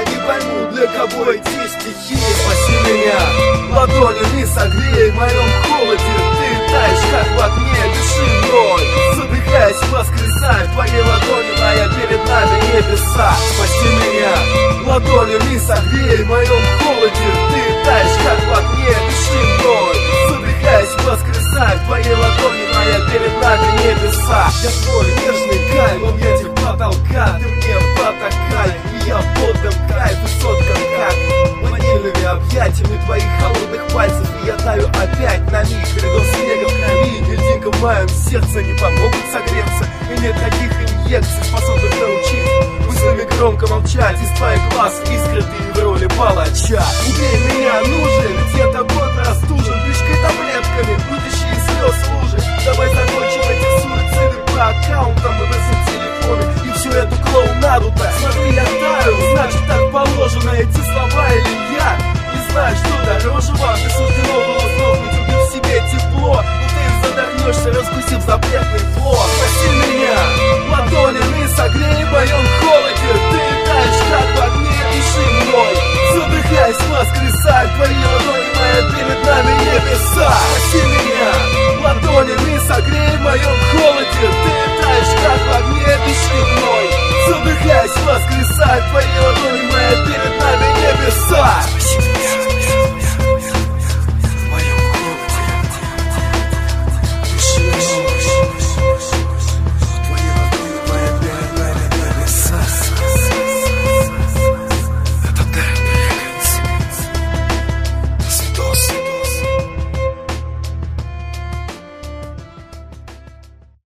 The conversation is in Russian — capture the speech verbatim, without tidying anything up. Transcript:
я не пойму, для кого эти стихи. Спаси меня, ладонями согрей в моем холоде. Ты таешь, как в огне, дыши мной. Задыхаясь, воскресай в твоей ладони, моя перед нами небеса. Спаси меня, ладонями согрей в моем холоде. Ты таешь, как в огне, дыши мной. Задыхаясь, воскресай в твоей ладони, моя перед нами небеса. Я твой нежный кайф, в объятиях потолка. Ты мне потакай, и я в водном кайфе соткан как ванильными объятиями твоих холодных пальцев. И я таю опять на миг, рядом снега в крови. И льдинка в моем сердце не помогут согреться. И нет таких инъекций, способных научить мыслями громко молчать. Из твоих глаз искры ты в роли палача. Убей меня, нужен, ведь я тобой простужен. Пичкой таблетками, будущие слез лужи. Давай закончим эти суициды по аккаунтам и на телефоне. И всю эту клоунаду-то. Смотри, я таю, значит так положено. Эти слова или я не знаю, что дороже вам. Не суждено было сдохнуть, убив в себе тепло. Но ты задохнешься, раскусив запретный плод.